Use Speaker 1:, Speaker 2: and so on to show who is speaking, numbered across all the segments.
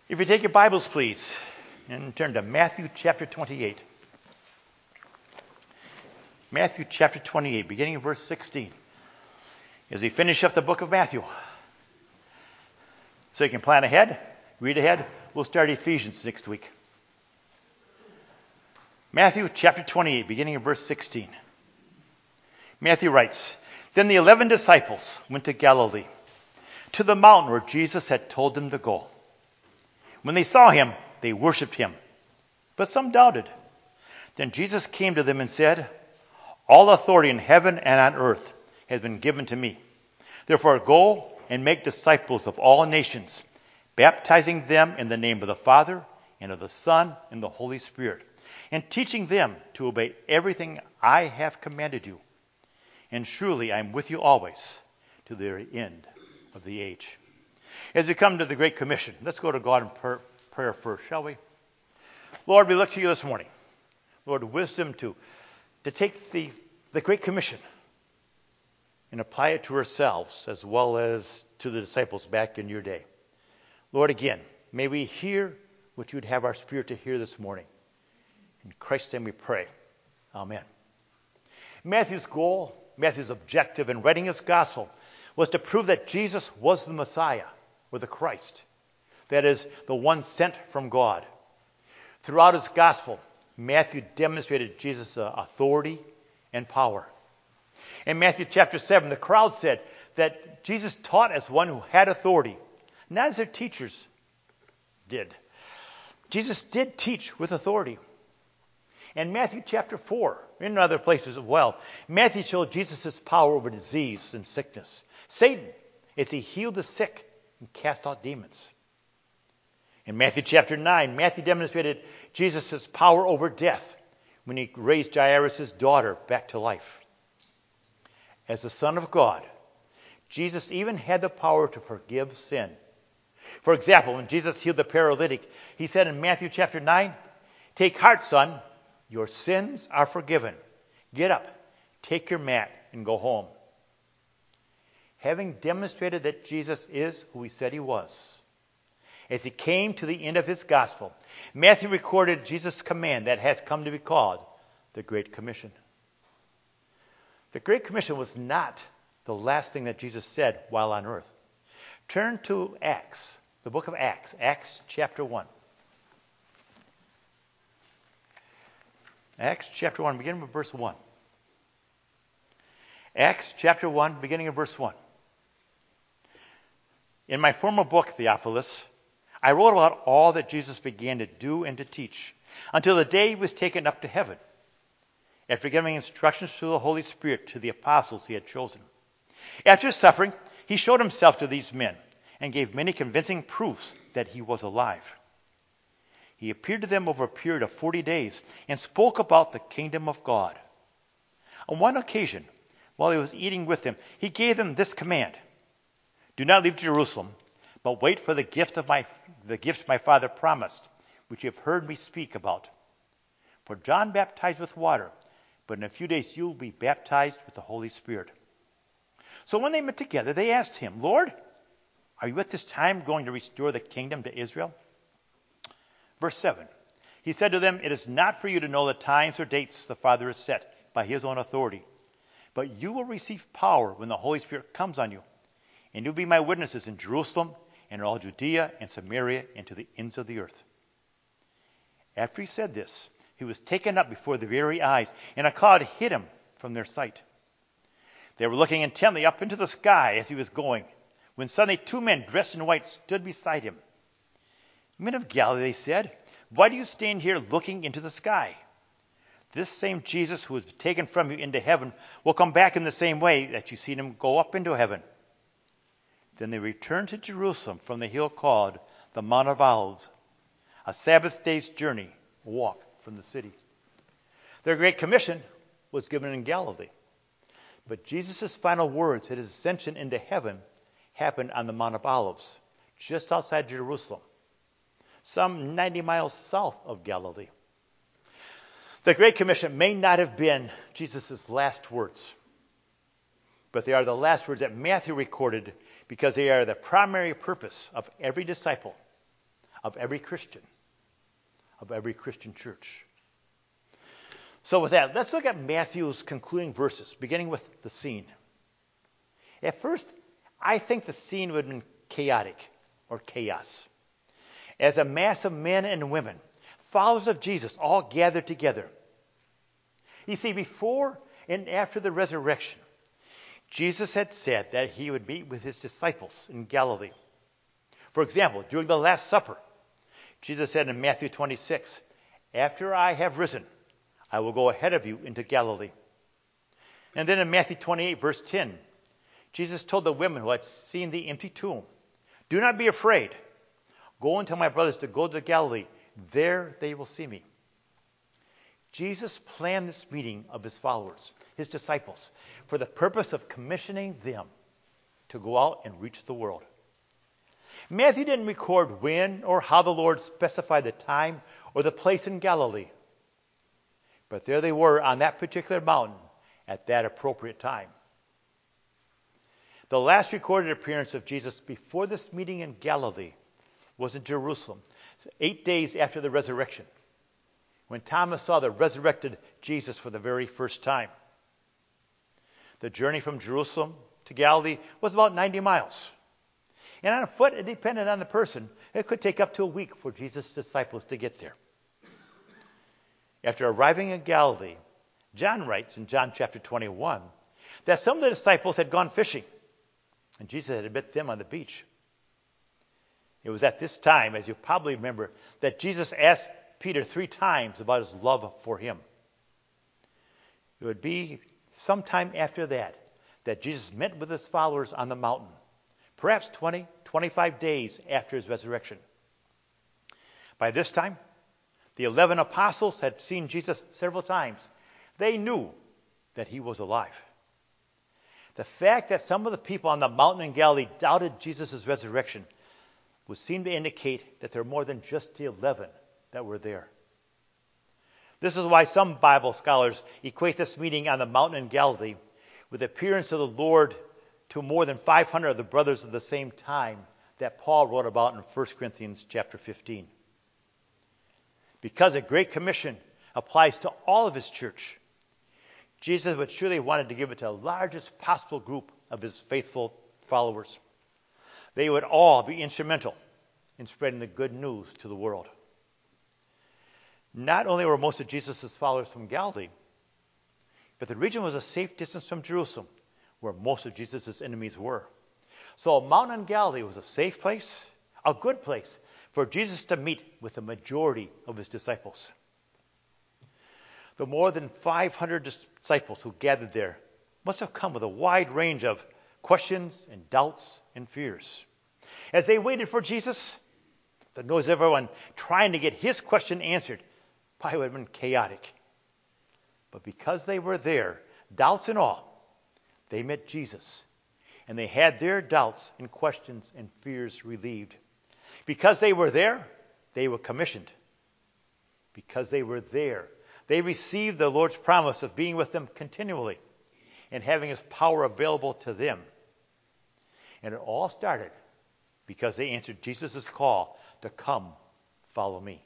Speaker 1: If you take your Bibles, please, and turn to Matthew chapter 28. Matthew chapter 28, beginning in verse 16. As we finish up the book of Matthew. So you can plan ahead, read ahead. We'll start Ephesians next week. Matthew chapter 28, beginning in verse 16. Matthew writes, Then the 11 disciples went to Galilee, to the mountain where Jesus had told them to go. When they saw him, they worshipped him, but some doubted. Then Jesus came to them and said, All authority in heaven and on earth has been given to me. Therefore go and make disciples of all nations, baptizing them in the name of the Father and of the Son and the Holy Spirit, and teaching them to obey everything I have commanded you. And surely I am with you always to the very end of the age. As we come to the Great Commission, let's go to God in prayer first, shall we? Lord, we look to you this morning. Lord, wisdom to take the Great Commission and apply it to ourselves as well as to the disciples back in your day. Lord, again, may we hear what you'd have our spirit to hear this morning. In Christ's name we pray. Amen. Matthew's goal, Matthew's objective in writing his gospel was to prove that Jesus was the Messiah, or the Christ. That is, the one sent from God. Throughout his gospel, Matthew demonstrated Jesus' authority and power. In Matthew chapter 7, the crowd said that Jesus taught as one who had authority, not as their teachers did. Jesus did teach with authority. In Matthew chapter 4, and in other places as well, Matthew showed Jesus' power over disease and sickness. Satan, as he healed the sick and cast out demons. In Matthew chapter 9, Matthew demonstrated Jesus' power over death when he raised Jairus' daughter back to life. As the Son of God, Jesus even had the power to forgive sin. For example, when Jesus healed the paralytic, he said in Matthew chapter 9, Take heart, son, your sins are forgiven. Get up, take your mat, and go home. Having demonstrated that Jesus is who he said he was, as he came to the end of his gospel, Matthew recorded Jesus' command that has come to be called the Great Commission. The Great Commission was not the last thing that Jesus said while on earth. Turn to Acts, the book of Acts, Acts chapter 1. Acts chapter 1, beginning with verse 1. Acts chapter 1, beginning of verse 1. In my former book, Theophilus, I wrote about all that Jesus began to do and to teach until the day he was taken up to heaven, after giving instructions through the Holy Spirit to the apostles he had chosen. After his suffering, he showed himself to these men and gave many convincing proofs that he was alive. He appeared to them over a period of 40 days and spoke about the kingdom of God. On one occasion, while he was eating with them, he gave them this command: Do not leave Jerusalem, but wait for the gift my Father promised, which you have heard me speak about. For John baptized with water, but in a few days you will be baptized with the Holy Spirit. So when they met together, they asked him, Lord, are you at this time going to restore the kingdom to Israel? Verse 7, he said to them, It is not for you to know the times or dates the Father has set by his own authority, but you will receive power when the Holy Spirit comes on you. And you'll be my witnesses in Jerusalem and in all Judea and Samaria and to the ends of the earth. After he said this, he was taken up before their very eyes, and a cloud hid him from their sight. They were looking intently up into the sky as he was going, when suddenly 2 men dressed in white stood beside him. Men of Galilee, they said, why do you stand here looking into the sky? This same Jesus who was taken from you into heaven will come back in the same way that you've seen him go up into heaven. Then they returned to Jerusalem from the hill called the Mount of Olives, a Sabbath day's journey, a walk from the city. Their Great Commission was given in Galilee. But Jesus' final words at his ascension into heaven happened on the Mount of Olives, just outside Jerusalem, some 90 miles south of Galilee. The Great Commission may not have been Jesus' last words, but they are the last words that Matthew recorded because they are the primary purpose of every disciple, of every Christian church. So with that, let's look at Matthew's concluding verses, beginning with the scene. At first, I think the scene would have been chaotic or chaos, as a mass of men and women, followers of Jesus, all gathered together. You see, before and after the resurrection, Jesus had said that he would meet with his disciples in Galilee. For example, during the Last Supper, Jesus said in Matthew 26, "After I have risen, I will go ahead of you into Galilee." And then in Matthew 28, verse 10, Jesus told the women who had seen the empty tomb, "Do not be afraid. Go and tell my brothers to go to Galilee. There they will see me." Jesus planned this meeting of his followers, his disciples, for the purpose of commissioning them to go out and reach the world. Matthew didn't record when or how the Lord specified the time or the place in Galilee. But there they were on that particular mountain at that appropriate time. The last recorded appearance of Jesus before this meeting in Galilee was in Jerusalem, 8 days after the resurrection, when Thomas saw the resurrected Jesus for the very first time. The journey from Jerusalem to Galilee was about 90 miles. And on foot, it depended on the person. It could take up to a week for Jesus' disciples to get there. After arriving in Galilee, John writes in John chapter 21 that some of the disciples had gone fishing, and Jesus had met them on the beach. It was at this time, as you probably remember, that Jesus asked Peter 3 times about his love for him. It would be sometime after that Jesus met with his followers on the mountain, perhaps 25 days after his resurrection. By this time, the 11 apostles had seen Jesus several times. They knew that he was alive. The fact that some of the people on the mountain in Galilee doubted Jesus' resurrection would seem to indicate that there were more than just the 11 that were there. This is why some Bible scholars equate this meeting on the mountain in Galilee with the appearance of the Lord to more than 500 of the brothers at the same time that Paul wrote about in 1 Corinthians chapter 15. Because a Great Commission applies to all of his church, Jesus would surely wanted to give it to the largest possible group of his faithful followers. They would all be instrumental in spreading the good news to the world. Not only were most of Jesus' followers from Galilee, but the region was a safe distance from Jerusalem, where most of Jesus' enemies were. So a mountain in Galilee was a safe place, a good place, for Jesus to meet with the majority of his disciples. The more than 500 disciples who gathered there must have come with a wide range of questions and doubts and fears. As they waited for Jesus, the noise of everyone trying to get his question answered probably would have been chaotic. But because they were there, doubts and all, they met Jesus, and they had their doubts and questions and fears relieved. Because they were there, they were commissioned. Because they were there, they received the Lord's promise of being with them continually and having his power available to them. And it all started because they answered Jesus' call to come, follow me.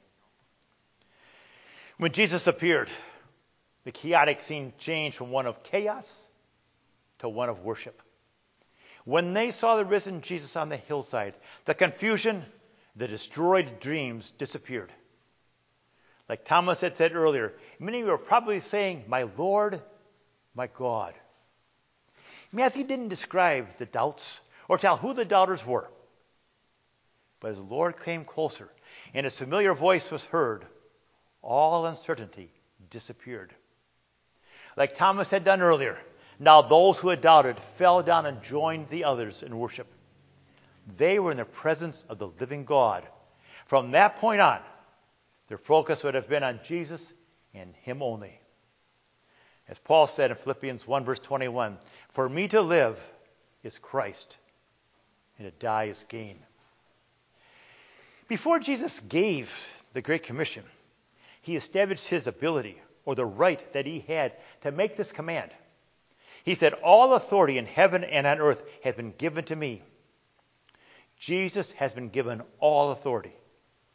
Speaker 1: When Jesus appeared, the chaotic scene changed from one of chaos to one of worship. When they saw the risen Jesus on the hillside, the confusion, the destroyed dreams disappeared. Like Thomas had said earlier, many were probably saying, "My Lord, my God." Matthew didn't describe the doubts or tell who the doubters were. But as the Lord came closer and his familiar voice was heard, all uncertainty disappeared. Like Thomas had done earlier, now those who had doubted fell down and joined the others in worship. They were in the presence of the living God. From that point on, their focus would have been on Jesus and him only. As Paul said in Philippians 1 verse 21, "For me to live is Christ, and to die is gain." Before Jesus gave the Great Commission, he established his ability or the right that he had to make this command. He said, "All authority in heaven and on earth has been given to me." Jesus has been given all authority.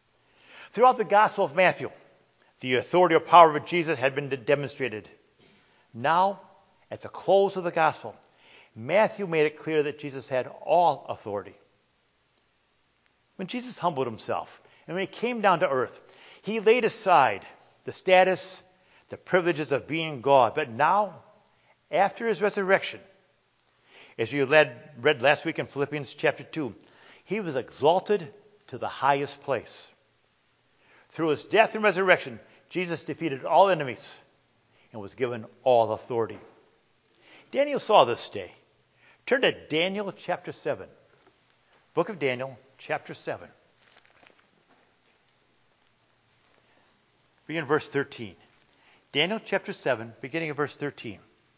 Speaker 1: Throughout the Gospel of Matthew, the authority or power of Jesus had been demonstrated. Now, at the close of the Gospel, Matthew made it clear that Jesus had all authority. When Jesus humbled himself and when he came down to earth, he laid aside the status, the privileges of being God. But now, after his resurrection, as we read last week in Philippians chapter 2, he was exalted to the highest place. Through his death and resurrection, Jesus defeated all enemies and was given all authority. Daniel saw this day. Turn to Daniel chapter 7. Book of Daniel, chapter 7. Begin verse 13. Daniel chapter 7, beginning of verse 13.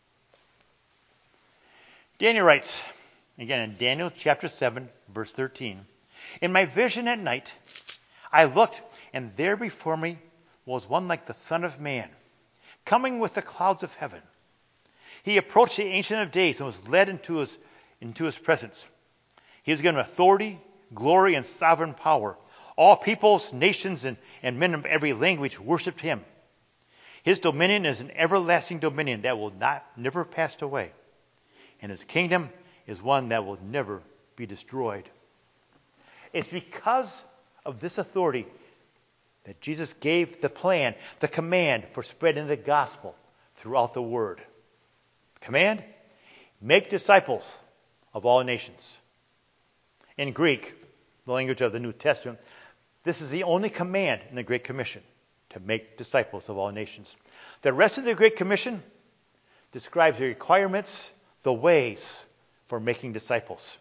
Speaker 1: Daniel writes, again in Daniel chapter 7, verse 13, "In my vision at night, I looked, and there before me was one like the Son of Man, coming with the clouds of heaven. He approached the Ancient of Days and was led into his presence. He was given authority, glory, and sovereign power. All peoples, nations, and men of every language worshipped him. His dominion is an everlasting dominion that will never pass away, and his kingdom is one that will never be destroyed." It's because of this authority that Jesus gave the plan, the command for spreading the gospel throughout the word. Command, make disciples of all nations. In Greek, the language of the New Testament, this is the only command in the Great Commission, to make disciples of all nations. The rest of the Great Commission describes the requirements, the ways for making disciples.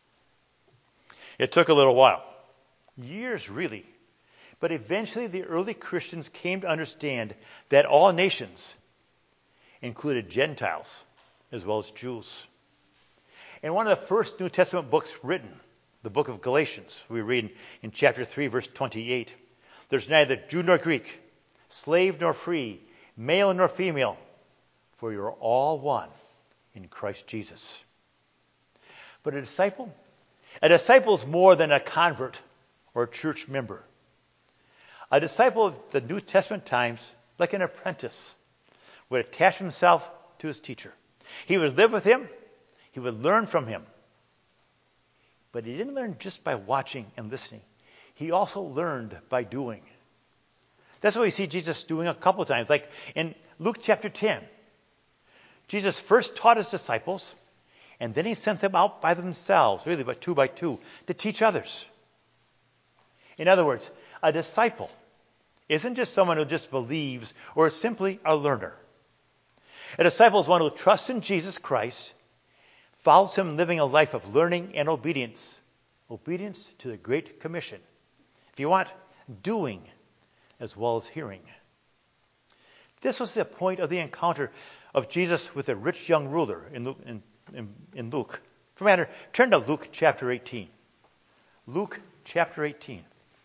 Speaker 1: It took a little while, years really, but eventually the early Christians came to understand that all nations included Gentiles as well as Jews. In one of the first New Testament books written, the book of Galatians, we read in chapter 3, verse 28, "There's neither Jew nor Greek, slave nor free, male nor female, for you're all one in Christ Jesus." But a disciple is more than a convert or a church member. A disciple of the New Testament times, like an apprentice, would attach himself to his teacher. He would live with him. He would learn from him. But he didn't learn just by watching and listening. He also learned by doing. That's what we see Jesus doing a couple of times. Like in Luke chapter 10, Jesus first taught his disciples, and then he sent them out by themselves, really by two, to teach others. In other words, a disciple isn't just someone who just believes or is simply a learner. A disciple is one who trusts in Jesus Christ, follows him living a life of learning and obedience. Obedience to the Great Commission. If you want, doing as well as hearing. This was the point of the encounter of Jesus with the rich young ruler in Luke. For matter, turn to Luke chapter 18. Luke chapter 18.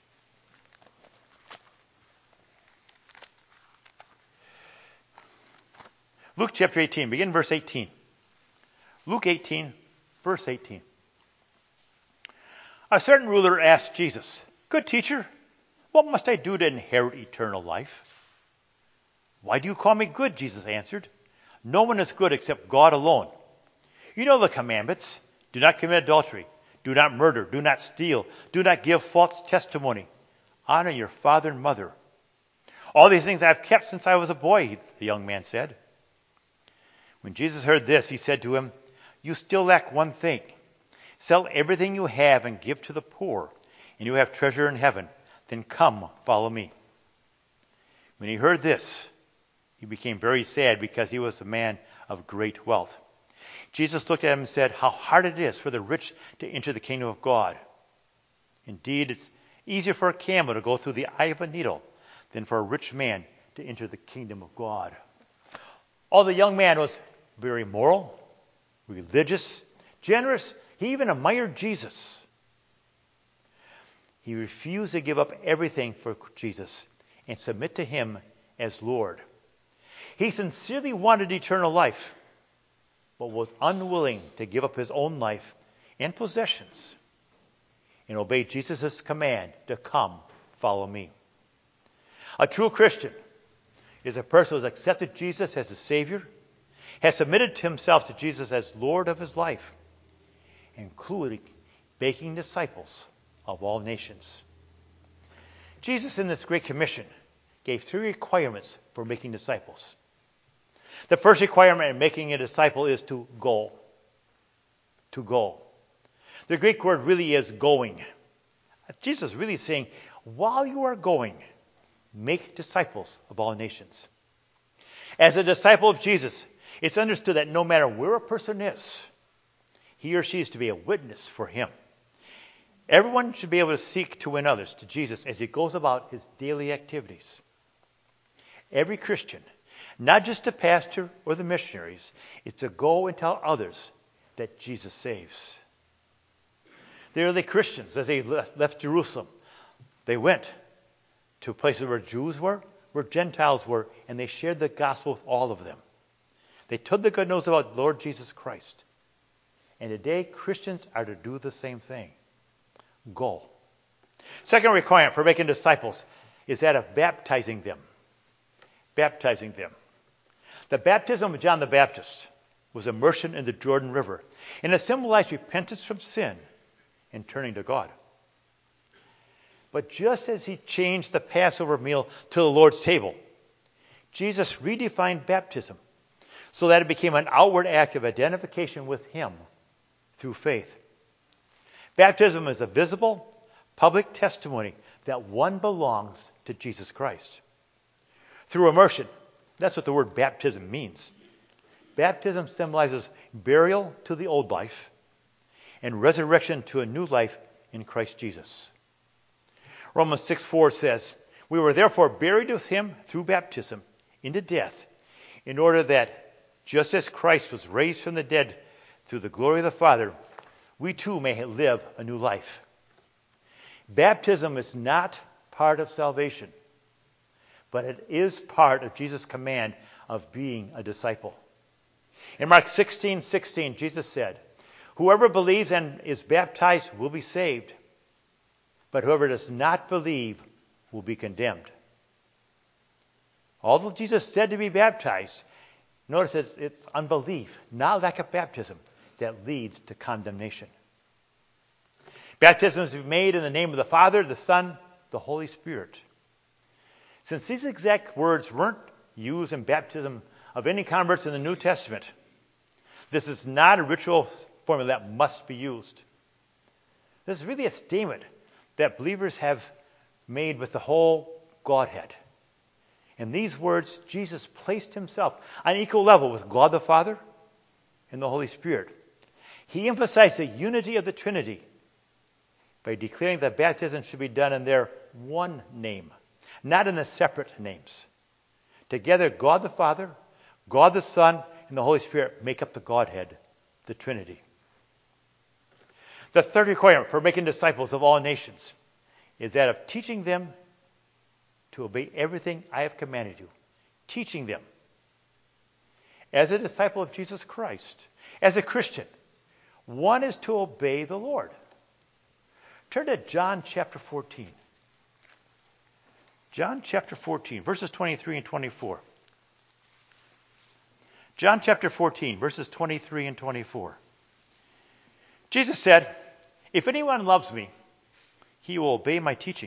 Speaker 1: Luke chapter 18, begin verse 18. Luke 18, verse 18. "A certain ruler asked Jesus, 'Good teacher, what must I do to inherit eternal life?' 'Why do you call me good?' Jesus answered. 'No one is good except God alone. You know the commandments. Do not commit adultery. Do not murder. Do not steal. Do not give false testimony. Honor your father and mother.' 'All these things I have kept since I was a boy,' the young man said. When Jesus heard this, he said to him, 'You still lack one thing. Sell everything you have and give to the poor, and you have treasure in heaven. Then come, follow me.' When he heard this, he became very sad because he was a man of great wealth. Jesus looked at him and said, 'How hard it is for the rich to enter the kingdom of God. Indeed, it's easier for a camel to go through the eye of a needle than for a rich man to enter the kingdom of God.' Although the young man was very moral, religious, generous, he even admired Jesus. He refused to give up everything for Jesus and submit to him as Lord. He sincerely wanted eternal life, but was unwilling to give up his own life and possessions and obey Jesus' command to come, follow me. A true Christian is a person who has accepted Jesus as his Savior, has submitted himself to Jesus as Lord of his life, including making disciples of all nations. Jesus in this Great Commission gave 3 requirements for making disciples. The first requirement in making a disciple is to go. To go. The Greek word really is going. Jesus is really saying, while you are going, make disciples of all nations. As a disciple of Jesus, it's understood that no matter where a person is, he or she is to be a witness for him. Everyone should be able to seek to win others to Jesus as he goes about his daily activities. Every Christian, not just the pastor or the missionaries, is to go and tell others that Jesus saves. The early Christians, as they left Jerusalem, they went to places where Jews were, where Gentiles were, and they shared the gospel with all of them. They told the good news about Lord Jesus Christ. And today, Christians are to do the same thing. Go. Second requirement for making disciples is that of baptizing them. Baptizing them. The baptism of John the Baptist was immersion in the Jordan River, and it symbolized repentance from sin and turning to God. But just as he changed the Passover meal to the Lord's table, Jesus redefined baptism so that it became an outward act of identification with him through faith. Baptism is a visible, public testimony that one belongs to Jesus Christ. Through immersion, that's what the word baptism means. Baptism symbolizes burial to the old life and resurrection to a new life in Christ Jesus. Romans 6:4 says, "We were therefore buried with him through baptism into death, in order that, just as Christ was raised from the dead through the glory of the Father, we too may live a new life." Baptism is not part of salvation, but it is part of Jesus' command of being a disciple. In Mark 16:16, Jesus said, "Whoever believes and is baptized will be saved, but whoever does not believe will be condemned." Although Jesus said to be baptized, notice it's unbelief, not lack of baptism, that leads to condemnation. Baptism is made in the name of the Father, the Son, the Holy Spirit. Since these exact words weren't used in baptism of any converts in the New Testament, this is not a ritual formula that must be used. This is really a statement that believers have made with the whole Godhead. In these words, Jesus placed himself on equal level with God the Father and the Holy Spirit. He emphasized the unity of the Trinity by declaring that baptism should be done in their one name, not in the separate names. Together, God the Father, God the Son, and the Holy Spirit make up the Godhead, the Trinity. The third requirement for making disciples of all nations is that of teaching them to obey everything I have commanded you. Teaching them. As a disciple of Jesus Christ, as a Christian, one is to obey the Lord. Turn to John chapter 14. John chapter 14, verses 23 and 24. John chapter 14, verses 23 and 24. Jesus said, "If anyone loves me, he will obey my teaching.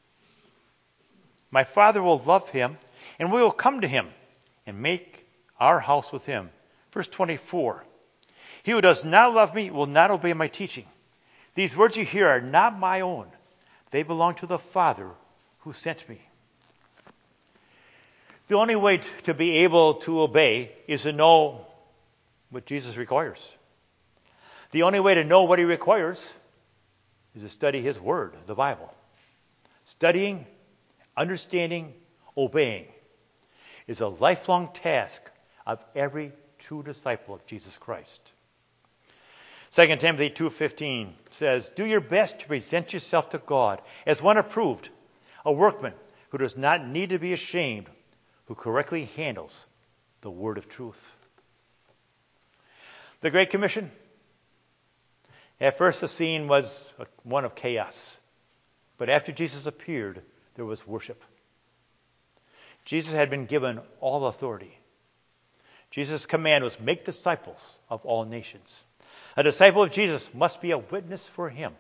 Speaker 1: My Father will love him, and we will come to him and make our house with him." Verse 24. "He who does not love me will not obey my teaching. These words you hear are not my own. They belong to the Father who sent me." The only way to be able to obey is to know what Jesus requires. The only way to know what he requires is to study his word, the Bible. Studying, understanding, obeying is a lifelong task of every true disciple of Jesus Christ. 2 Timothy 2:15 says, "Do your best to present yourself to God as one approved, a workman who does not need to be ashamed, who correctly handles the word of truth." The Great Commission. At first the scene was one of chaos. But after Jesus appeared, there was worship. Jesus had been given all authority. Jesus' command was make disciples of all nations. A disciple of Jesus must be a witness for him.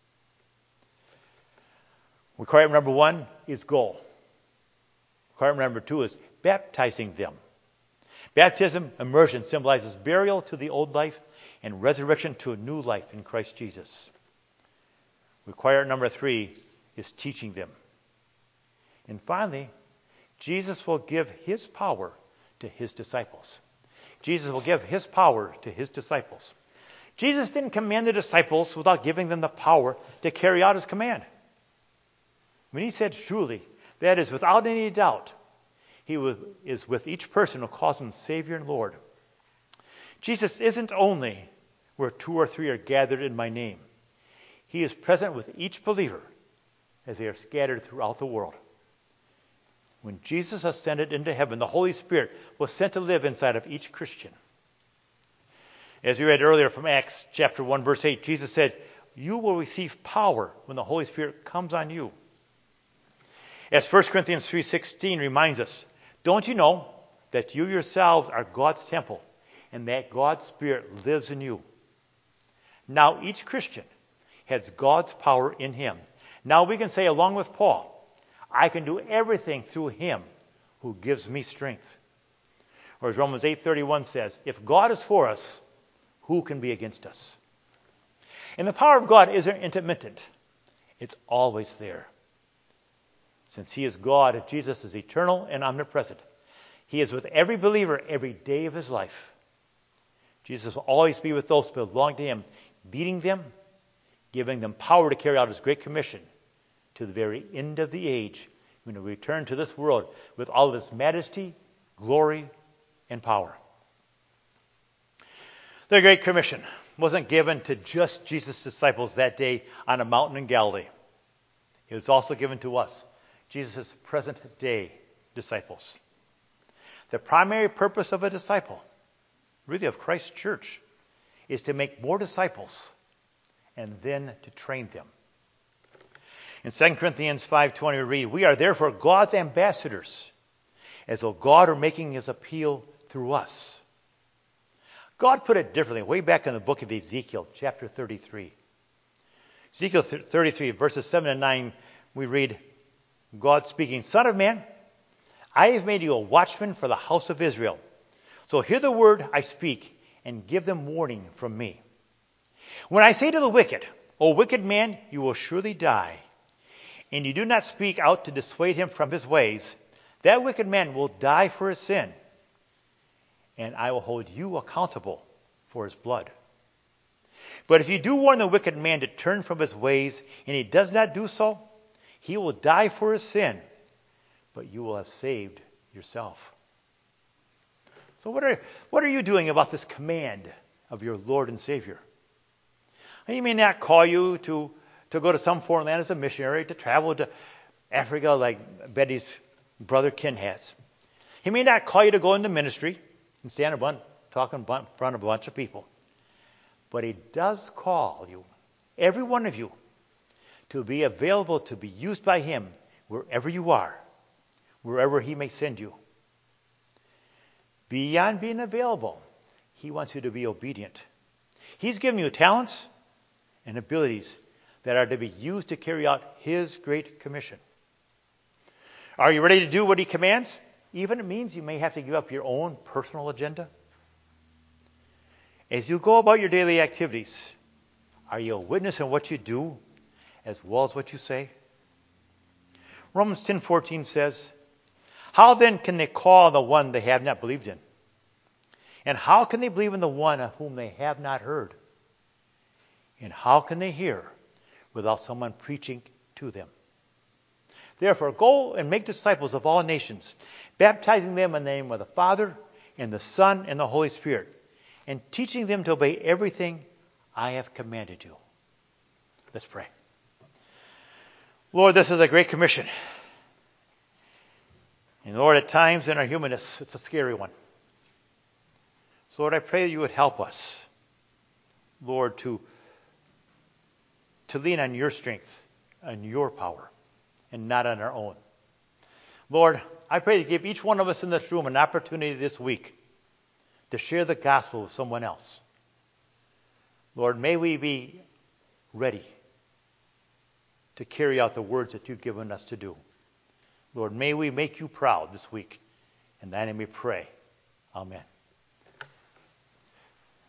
Speaker 1: Requirement number 1 is go. Requirement number 2 is baptizing them. Baptism, immersion, symbolizes burial to the old life and resurrection to a new life in Christ Jesus. Requirement number 3 is teaching them. And finally, Jesus will give his power to his disciples. Jesus will give his power to his disciples. Jesus didn't command the disciples without giving them the power to carry out his command. When he said truly, that is without any doubt, he is with each person who calls him Savior and Lord. Jesus isn't only where 2 or 3 are gathered in my name. He is present with each believer as they are scattered throughout the world. When Jesus ascended into heaven, the Holy Spirit was sent to live inside of each Christian. As we read earlier from Acts chapter 1, verse 8, Jesus said, "You will receive power when the Holy Spirit comes on you." As 1 Corinthians 3:16 reminds us, don't you know that you yourselves are God's temple and that God's Spirit lives in you? Now each Christian has God's power in him. Now we can say along with Paul, I can do everything through him who gives me strength. Or as Romans 8:31 says, if God is for us, who can be against us? And the power of God isn't intermittent. It's always there. Since he is God, Jesus is eternal and omnipresent. He is with every believer every day of his life. Jesus will always be with those who belong to him, leading them, giving them power to carry out his great commission to the very end of the age, when he will return to this world with all of his majesty, glory, and power. The Great Commission wasn't given to just Jesus' disciples that day on a mountain in Galilee. It was also given to us, Jesus' present-day disciples. The primary purpose of a disciple, really of Christ's church, is to make more disciples and then to train them. In 2 Corinthians 5:20 we read, we are therefore God's ambassadors, as though God were making his appeal through us. God put it differently way back in the book of Ezekiel, chapter 33. Ezekiel 33, verses 7 and 9, we read, God speaking, Son of man, I have made you a watchman for the house of Israel. So hear the word I speak and give them warning from me. When I say to the wicked, O wicked man, you will surely die, and you do not speak out to dissuade him from his ways, that wicked man will die for his sin, and I will hold you accountable for his blood. But if you do warn the wicked man to turn from his ways, and he does not do so, he will die for his sin, but you will have saved yourself. So what are you doing about this command of your Lord and Savior? He may not call you to go to some foreign land as a missionary, to travel to Africa like Betty's brother Ken has. He may not call you to go into ministry and stand talking in front of a bunch of people. But he does call you, every one of you, to be available to be used by him wherever you are, wherever he may send you. Beyond being available, he wants you to be obedient. He's given you talents and abilities that are to be used to carry out his great commission. Are you ready to do what he commands? Even it means you may have to give up your own personal agenda. As you go about your daily activities, are you a witness in what you do as well as what you say? Romans 10:14 says, how then can they call the one they have not believed in? And how can they believe in the one of whom they have not heard? And how can they hear without someone preaching to them? Therefore, go and make disciples of all nations, baptizing them in the name of the Father and the Son and the Holy Spirit, and teaching them to obey everything I have commanded you. Let's pray. Lord, this is a great commission. And Lord, at times in our humanness, it's a scary one. So Lord, I pray that you would help us, Lord, to lean on your strength and your power and not on our own. Lord, I pray to give each one of us in this room an opportunity this week to share the gospel with someone else. Lord, may we be ready to carry out the words that you've given us to do. Lord, may we make you proud this week. In thy name we pray. Amen.